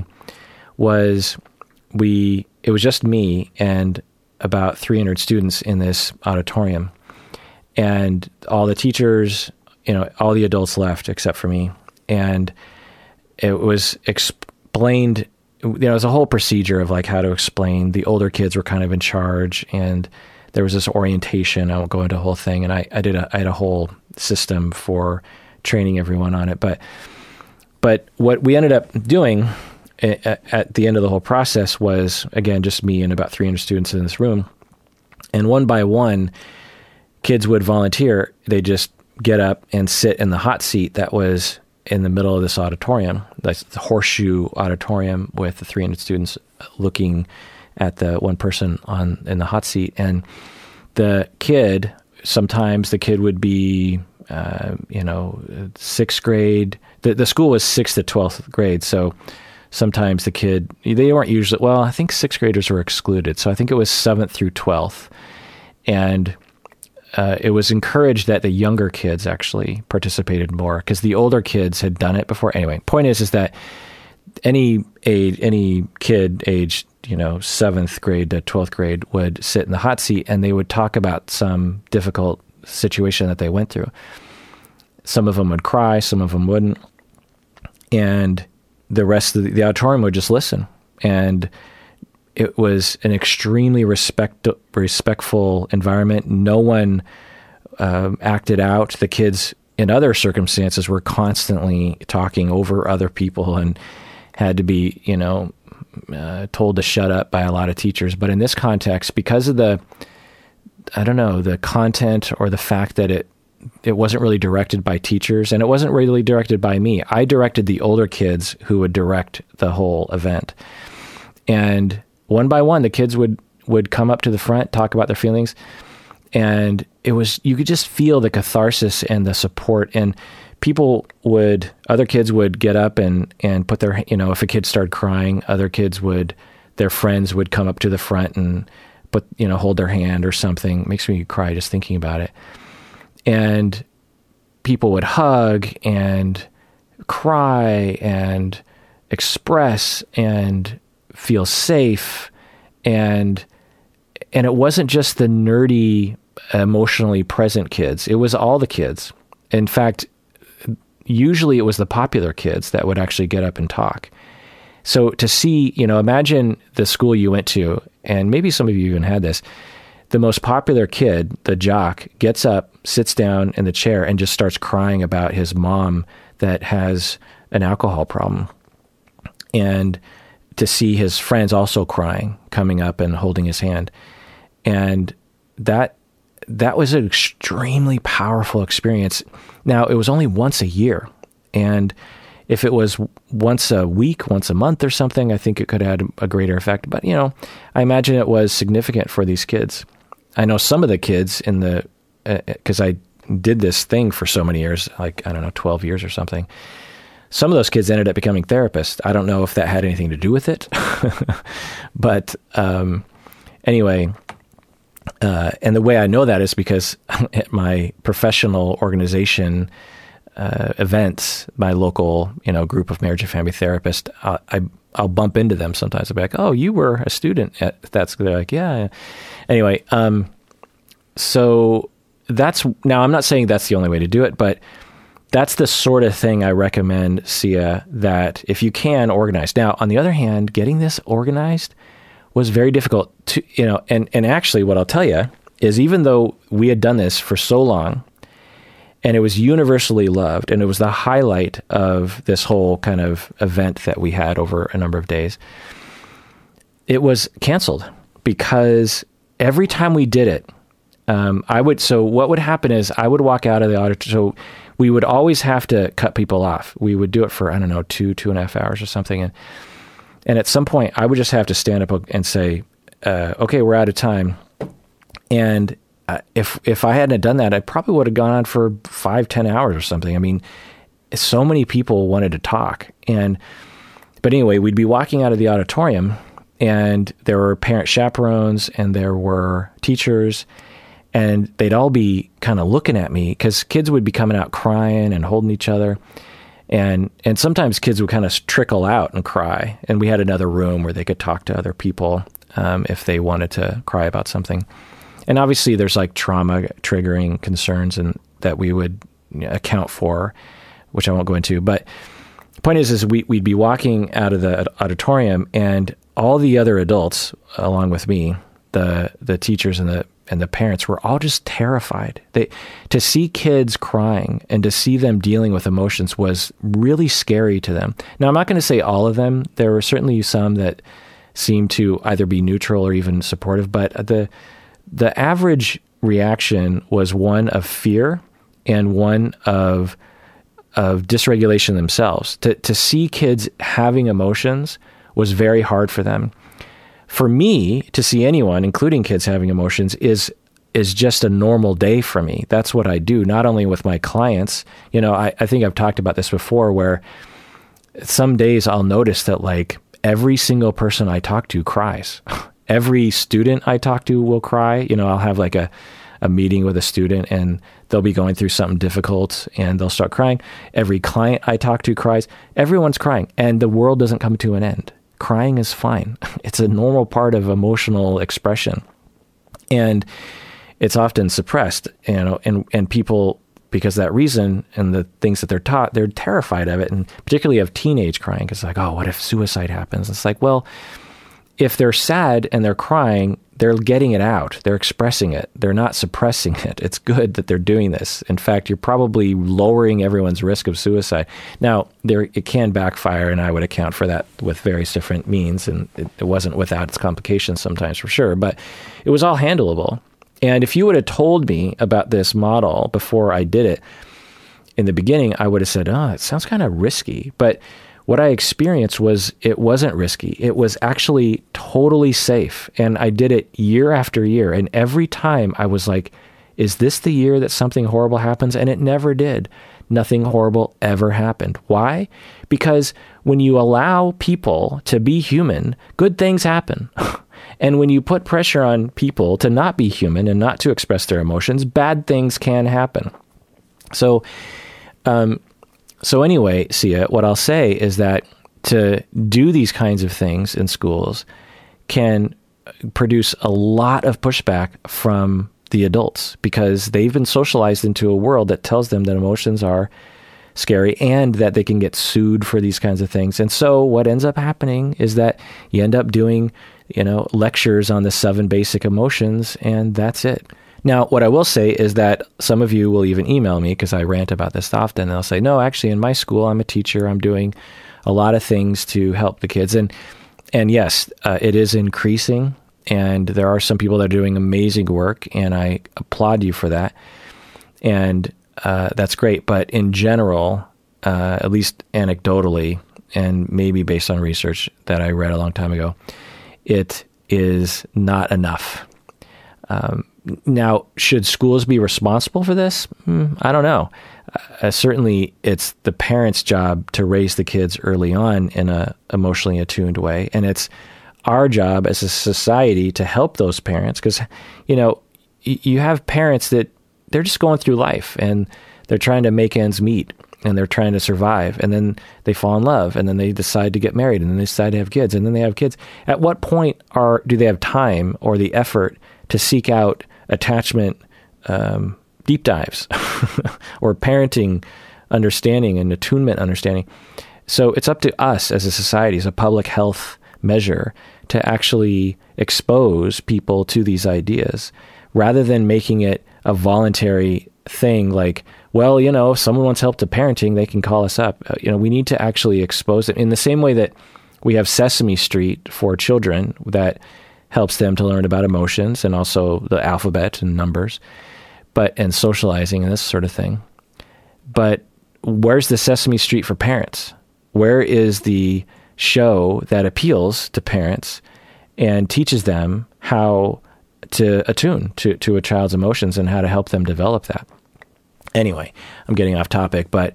it was just me and about 300 students in this auditorium. And all the teachers, all the adults left except for me. And it was explained, it was a whole procedure of like how to explain. The older kids were kind of in charge, and there was this orientation. I won't go into the whole thing. And I had a whole system for training everyone on it. But what we ended up doing at the end of the whole process was, again, just me and about 300 students in this room. And one by one, kids would volunteer. They just get up and sit in the hot seat that was in the middle of this auditorium. That's the horseshoe auditorium with the 300 students looking at the one person in the hot seat. And sometimes the kid would be, 6th grade. The school was 6th to 12th grade. So sometimes the kid, they weren't usually, well, I think 6th graders were excluded. So I think it was 7th through 12th. And it was encouraged that the younger kids actually participated more because the older kids had done it before. Anyway, point is that any kid aged, 7th grade to 12th grade would sit in the hot seat and they would talk about some difficult situation that they went through. Some of them would cry, some of them wouldn't. And the rest of the auditorium would just listen. And it was an extremely respectful environment. No one acted out. The kids, in other circumstances, were constantly talking over other people and had to be, told to shut up by a lot of teachers. But in this context, because of the content or the fact that it wasn't really directed by teachers and it wasn't really directed by me. I directed the older kids who would direct the whole event. And one by one, the kids would come up to the front, talk about their feelings. And you could just feel the catharsis and the support. And other kids would get up and put their, if a kid started crying, their friends would come up to the front and hold their hand or something. It makes me cry just thinking about it. And people would hug and cry and express and feel safe. And it wasn't just the nerdy, emotionally present kids. It was all the kids. In fact, usually it was the popular kids that would actually get up and talk. So to see, imagine the school you went to, and maybe some of you even had this, the most popular kid, the jock, gets up, sits down in the chair, and just starts crying about his mom that has an alcohol problem. And to see his friends also crying, coming up and holding his hand. And that was an extremely powerful experience. Now, it was only once a year. And if it was once a week, once a month or something, I think it could have had a greater effect. But, I imagine it was significant for these kids. I know some of the kids because I did this thing for so many years, 12 years or something. Some of those kids ended up becoming therapists. I don't know if that had anything to do with it. But anyway, and the way I know that is because at my professional organization events, my local, group of marriage and family therapists, I'll bump into them sometimes. I'll be like, "Oh, you were a student at that." They're like, "Yeah." Anyway, so now I'm not saying that's the only way to do it, but that's the sort of thing I recommend, Sia, that if you can organize. Now, on the other hand, getting this organized was very difficult to, and actually what I'll tell you is, even though we had done this for so long and it was universally loved and it was the highlight of this whole kind of event that we had over a number of days, it was canceled because every time we did it, so what would happen is I would walk out of the auditorium. So we would always have to cut people off. We would do it for, 2.5 hours or something. And at some point I would just have to stand up and say, okay, we're out of time. And if I hadn't done that, I probably would have gone on for 5-10 hours or something. I mean, so many people wanted to talk. But anyway, we'd be walking out of the auditorium and there were parent chaperones and there were teachers, and they'd all be kind of looking at me because kids would be coming out crying and holding each other. And sometimes kids would kind of trickle out and cry. And we had another room where they could talk to other people if they wanted to cry about something. And obviously there's like trauma triggering concerns and that we would account for, which I won't go into. But the point is we'd be walking out of the auditorium, and all the other adults along with me, the teachers and the parents, were all just terrified. To see kids crying and to see them dealing with emotions was really scary to them. Now, I'm not going to say all of them. There were certainly some that seemed to either be neutral or even supportive, but the average reaction was one of fear and one of dysregulation themselves. To see kids having emotions was very hard for them. For me, to see anyone, including kids, having emotions is just a normal day for me. That's what I do, not only with my clients. I think I've talked about this before, where some days I'll notice that like every single person I talk to cries. Every student I talk to will cry. I'll have like a meeting with a student and they'll be going through something difficult and they'll start crying. Every client I talk to cries. Everyone's crying, and the world doesn't come to an end. Crying is fine. It's a normal part of emotional expression. And it's often suppressed, and people, because of that reason and the things that they're taught, they're terrified of it, and particularly of teenage crying. It's like, oh, what if suicide happens? It's like, well, if they're sad and they're crying, they're getting it out. They're expressing it. They're not suppressing it. It's good that they're doing this. In fact, you're probably lowering everyone's risk of suicide. Now, it can backfire, and I would account for that with various different means, and it wasn't without its complications sometimes, for sure, but it was all handleable. And if you would have told me about this model before I did it in the beginning, I would have said, oh, it sounds kind of risky. But what I experienced it wasn't risky. It was actually totally safe. And I did it year after year. And every time I was like, is this the year that something horrible happens? And it never did. Nothing horrible ever happened. Why? Because when you allow people to be human, good things happen. And when you put pressure on people to not be human and not to express their emotions, bad things can happen. So anyway, Sia, what I'll say is that to do these kinds of things in schools can produce a lot of pushback from the adults, because they've been socialized into a world that tells them that emotions are scary and that they can get sued for these kinds of things. And so what ends up happening is that you end up doing, lectures on the 7 basic emotions, and that's it. Now, what I will say is that some of you will even email me, because I rant about this often, and they'll say, no, actually in my school, I'm a teacher. I'm doing a lot of things to help the kids. And And yes, it is increasing, and there are some people that are doing amazing work, and I applaud you for that. And that's great. But in general, at least anecdotally, and maybe based on research that I read a long time ago, it is not enough. Now, should schools be responsible for this? I don't know. Certainly, it's the parents' job to raise the kids early on in a emotionally attuned way, and it's our job as a society to help those parents, because you have parents that they're just going through life and they're trying to make ends meet and they're trying to survive, and then they fall in love, and then they decide to get married, and then they decide to have kids, and then they have kids. At what point do they have time or the effort to seek out attachment deep dives or parenting understanding and attunement understanding? So it's up to us as a society, as a public health measure, to actually expose people to these ideas rather than making it a voluntary thing like, well, if someone wants help to parenting, they can call us up. We need to actually expose it in the same way that we have Sesame Street for children that helps them to learn about emotions and also the alphabet and numbers, and socializing and this sort of thing. But where's the Sesame Street for parents? Where is the show that appeals to parents and teaches them how to attune to a child's emotions and how to help them develop that? Anyway, I'm getting off topic, but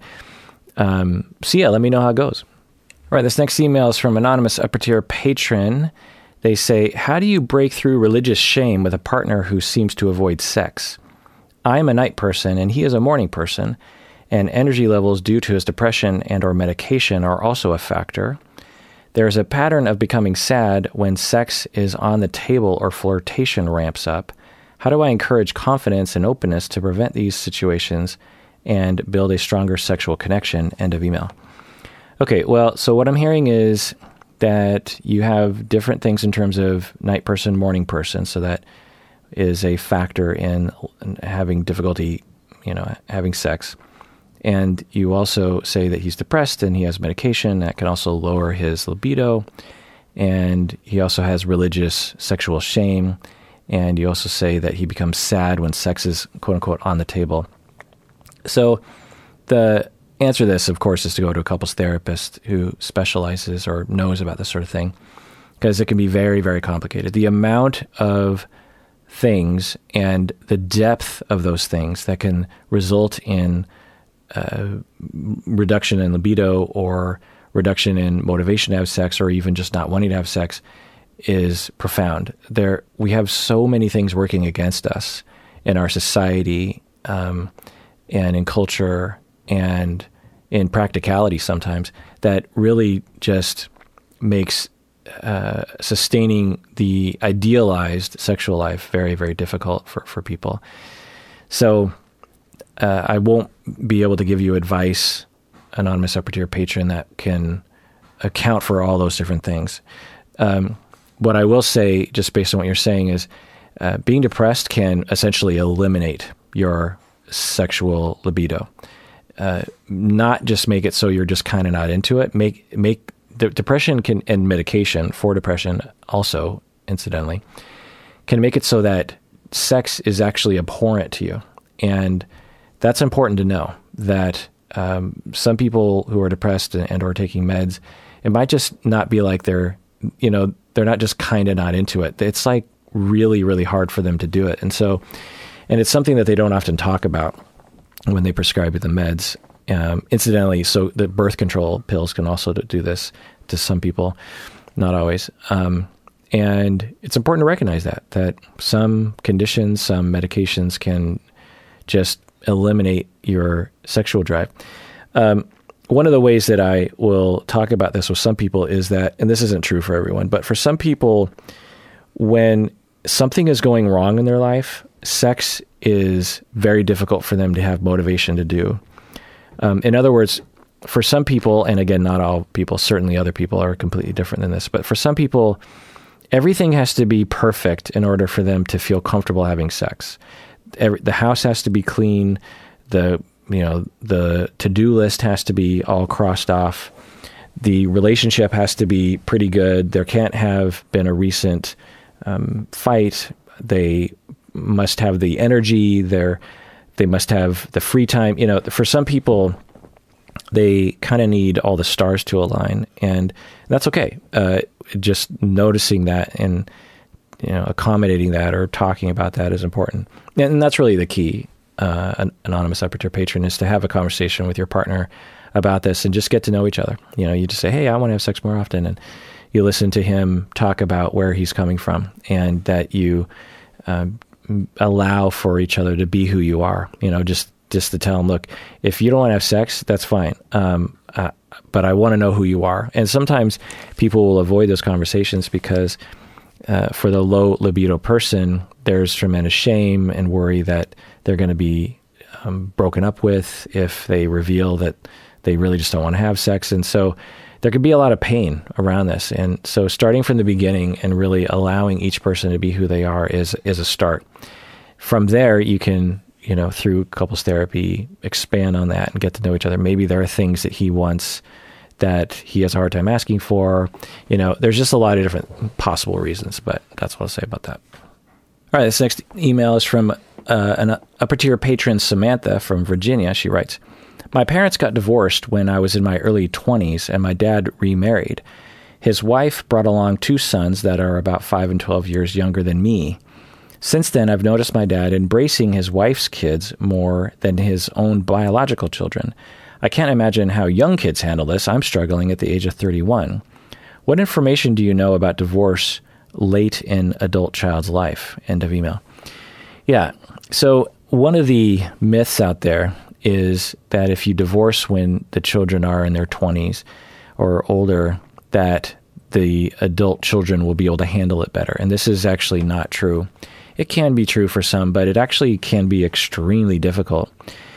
let me know how it goes. All right, this next email is from anonymous upper tier patron. They say, how do you break through religious shame with a partner who seems to avoid sex? I'm a night person and he is a morning person, and energy levels due to his depression and or medication are also a factor. There's a pattern of becoming sad when sex is on the table or flirtation ramps up. How do I encourage confidence and openness to prevent these situations and build a stronger sexual connection? End of email. Okay, well, so what I'm hearing is that you have different things in terms of night person, morning person. So that is a factor in having difficulty, having sex. And you also say that he's depressed and he has medication that can also lower his libido. And he also has religious sexual shame. And you also say that he becomes sad when sex is, quote unquote, on the table. So the answer to this, of course, is to go to a couples therapist who specializes or knows about this sort of thing, because it can be very, very complicated. The amount of things and the depth of those things that can result in reduction in libido or reduction in motivation to have sex, or even just not wanting to have sex, is profound. We have so many things working against us in our society, and in culture, and in practicality sometimes, that really just makes sustaining the idealized sexual life very, very difficult for people. So I won't be able to give you advice, anonymous upper tier patron, that can account for all those different things. What I will say, just based on what you're saying, is being depressed can essentially eliminate your sexual libido. Not just make it so you're just kind of not into it. Make depression can, and medication for depression also, incidentally, can make it so that sex is actually abhorrent to you. And that's important to know, that some people who are depressed and or taking meds, it might just not be like they're not just kind of not into it. It's like really, really hard for them to do it. And it's something that they don't often talk about when they prescribe the meds. Incidentally, so the birth control pills can also do this to some people, not always. And it's important to recognize that some conditions, some medications can just eliminate your sexual drive. One of the ways that I will talk about this with some people is that, and this isn't true for everyone, but for some people, when something is going wrong in their life, sex is very difficult for them to have motivation to do. In other words, for some people, and again, not all people, certainly other people are completely different than this, but for some people, everything has to be perfect in order for them to feel comfortable having sex. The house has to be clean. The to-do list has to be all crossed off. The relationship has to be pretty good. There can't have been a recent fight. They must have the energy. They must have the free time. For some people, they kind of need all the stars to align, and that's okay. Just noticing that and accommodating that or talking about that is important, and that's really the key. An anonymous upper-tier patron is to have a conversation with your partner about this and just get to know each other. You just say, hey, I want to have sex more often. And you listen to him talk about where he's coming from, and that you allow for each other to be who you are. Just to tell him, look, if you don't want to have sex, that's fine. But I want to know who you are. And sometimes people will avoid those conversations because for the low libido person, there's tremendous shame and worry that they're going to be broken up with if they reveal that they really just don't want to have sex. And so there could be a lot of pain around this. And so starting from the beginning and really allowing each person to be who they are is a start. From there, you can, through couples therapy, expand on that and get to know each other. Maybe there are things that he wants that he has a hard time asking for. There's just a lot of different possible reasons, but that's what I'll say about that. All right, this next email is from an upper-tier patron, Samantha from Virginia. She writes, my parents got divorced when I was in my early 20s, and my dad remarried. His wife brought along 2 sons that are about 5 and 12 years younger than me. Since then, I've noticed my dad embracing his wife's kids more than his own biological children. I can't imagine how young kids handle this. I'm struggling at the age of 31. What information do you know about divorce late in adult child's life? End of email. Yeah. So one of the myths out there is that if you divorce when the children are in their 20s or older, that the adult children will be able to handle it better. And this is actually not true. It can be true for some, but it actually can be extremely difficult.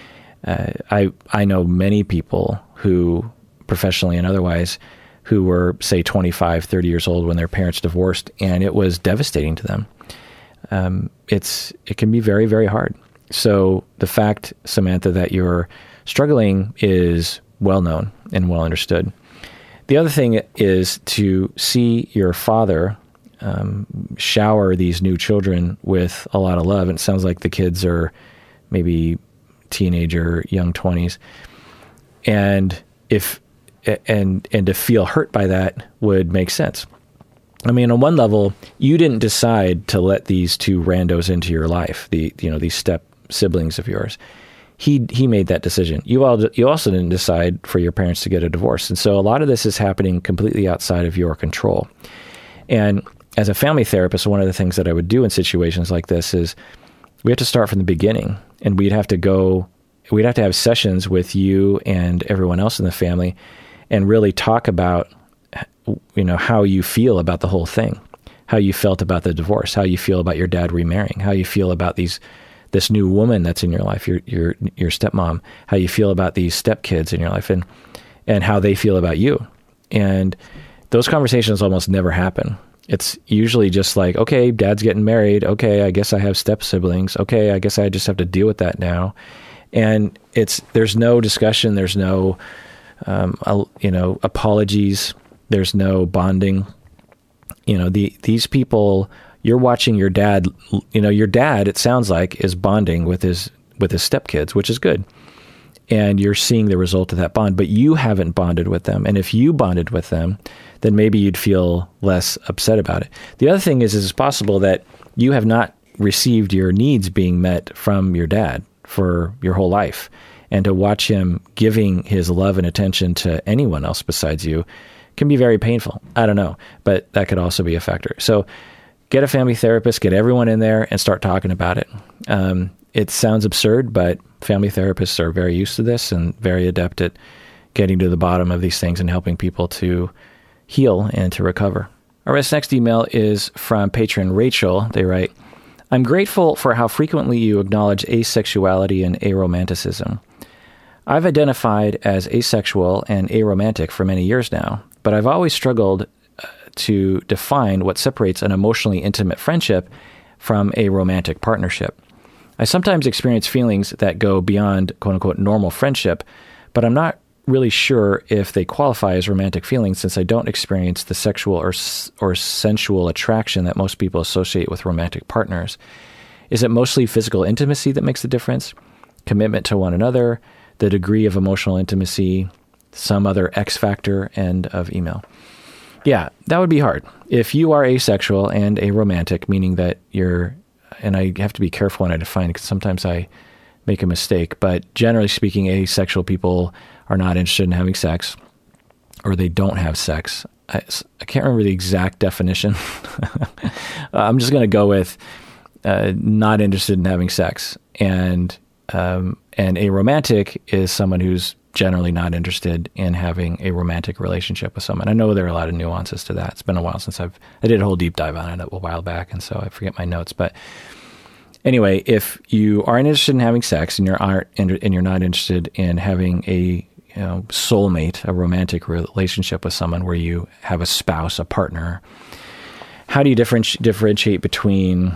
I know many people who, professionally and otherwise, who were, say, 25, 30 years old when their parents divorced, and it was devastating to them. It can be very, very hard. So the fact, Samantha, that you're struggling is well known and well understood. The other thing is to see your father shower these new children with a lot of love. And it sounds like the kids are maybe teenager, young 20s. And to feel hurt by that would make sense. I mean, on one level, you didn't decide to let these 2 randos into your life, these step siblings of yours. He made that decision. You also didn't decide for your parents to get a divorce. And so a lot of this is happening completely outside of your control. And as a family therapist, one of the things that I would do in situations like this is we have to start from the beginning, and we'd have to have sessions with you and everyone else in the family and really talk about, how you feel about the whole thing, how you felt about the divorce, how you feel about your dad remarrying, how you feel about this new woman that's in your life, your stepmom, how you feel about these stepkids in your life, and how they feel about you. And those conversations almost never happen. It's usually just like, okay, dad's getting married. Okay, I guess I have step siblings. Okay, I guess I just have to deal with that now. And there's no discussion. There's no, apologies. There's no bonding. These people, you're watching your dad, it sounds like, is bonding with his stepkids, which is good. And you're seeing the result of that bond, but you haven't bonded with them. And if you bonded with them, then maybe you'd feel less upset about it. The other thing is it's possible that you have not received your needs being met from your dad for your whole life. And to watch him giving his love and attention to anyone else besides you can be very painful. I don't know, but that could also be a factor. So get a family therapist, get everyone in there and start talking about it. It sounds absurd, but family therapists are very used to this and very adept at getting to the bottom of these things and helping people to heal and to recover. All right, this next email is from patron Rachel. They write, I'm grateful for how frequently you acknowledge asexuality and aromanticism. I've identified as asexual and aromantic for many years now, but I've always struggled to define what separates an emotionally intimate friendship from a romantic partnership. I sometimes experience feelings that go beyond quote-unquote normal friendship, but I'm not really sure if they qualify as romantic feelings since I don't experience the sexual or sensual attraction that most people associate with romantic partners. Is it mostly physical intimacy that makes the difference? Commitment to one another, the degree of emotional intimacy, some other X factor? End of email. Yeah, that would be hard. If you are asexual and aromantic, meaning that you're, and I have to be careful when I define it because sometimes I make a mistake, but generally speaking, asexual people are not interested in having sex, or they don't have sex. I can't remember the exact definition. I'm just going to go with not interested in having sex. And aromantic is someone who's generally not interested in having a romantic relationship with someone. I know there are a lot of nuances to that. It's been a while since I did a whole deep dive on it a while back, and so I forget my notes. But anyway, if you aren't interested in having sex and you're not interested in having a soulmate, a romantic relationship with someone where you have a spouse, a partner, how do you differentiate between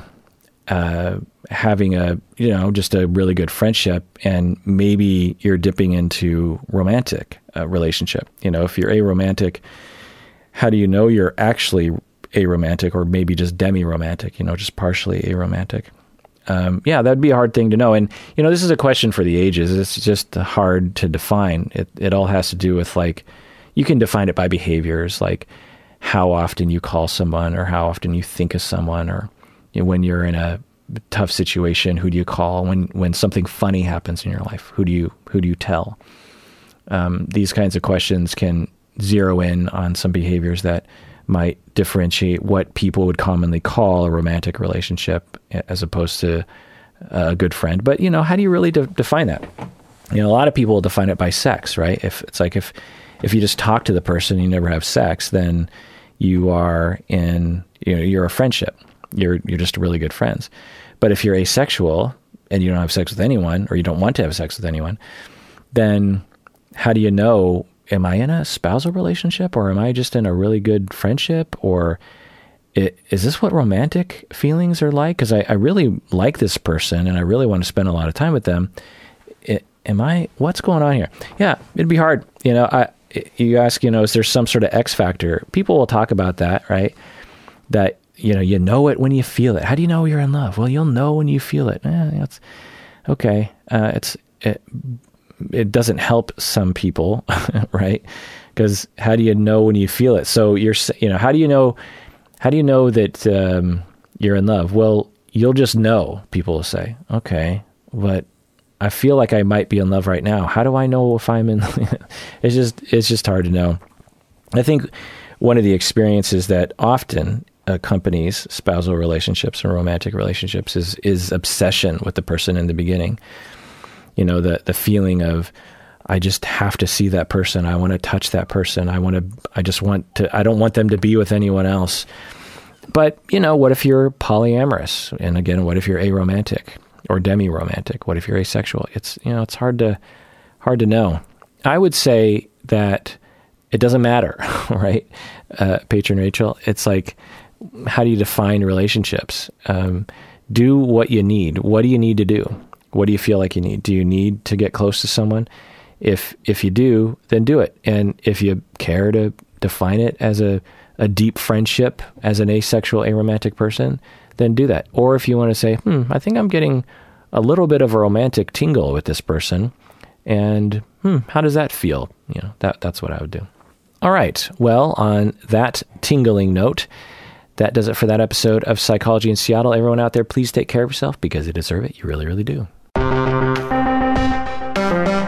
having just a really good friendship and maybe you're dipping into romantic relationship? If you're aromantic, how do you know you're actually aromantic or maybe just demi-romantic, just partially aromantic? That'd be a hard thing to know. And, this is a question for the ages. It's just hard to define. It all has to do with you can define it by behaviors, like how often you call someone or how often you think of someone, or when you're in a tough situation, who do you call? When something funny happens in your life, who do you tell? These kinds of questions can zero in on some behaviors that might differentiate what people would commonly call a romantic relationship as opposed to a good friend. But, how do you really define that? A lot of people will define it by sex, right? If you just talk to the person and you never have sex, then you are you're a friendship. You're just really good friends. But if you're asexual and you don't have sex with anyone, or you don't want to have sex with anyone, then how do you know, am I in a spousal relationship, or am I just in a really good friendship? Or is this what romantic feelings are like? Because I really like this person and I really want to spend a lot of time with them. What's going on here? Yeah, it'd be hard. You ask, is there some sort of X factor? People will talk about that, right? That, you know it when you feel it. How do you know you're in love? Well, you'll know when you feel it. It's okay. It doesn't help some people, right? Because how do you know when you feel it? So how do you know that you're in love? Well, you'll just know. People will say, okay, but I feel like I might be in love right now. How do I know if I'm in? It's just hard to know. I think one of the experiences that often accompanies spousal relationships and romantic relationships is obsession with the person in the beginning. The feeling of, I just have to see that person. I want to touch that person. I don't want them to be with anyone else. But, what if you're polyamorous? And again, what if you're aromantic or demi-romantic? What if you're asexual? It's hard to know. I would say that it doesn't matter, right? Patron Rachel, it's how do you define relationships? Do what you need. What do you need to do? What do you feel like you need? Do you need to get close to someone? If you do, then do it. And if you care to define it as a deep friendship as an asexual, aromantic person, then do that. Or if you want to say, I think I'm getting a little bit of a romantic tingle with this person, and how does that feel? That's what I would do. All right. Well, on that tingling note, that does it for that episode of Psychology in Seattle. Everyone out there, please take care of yourself because you deserve it. You really, really do.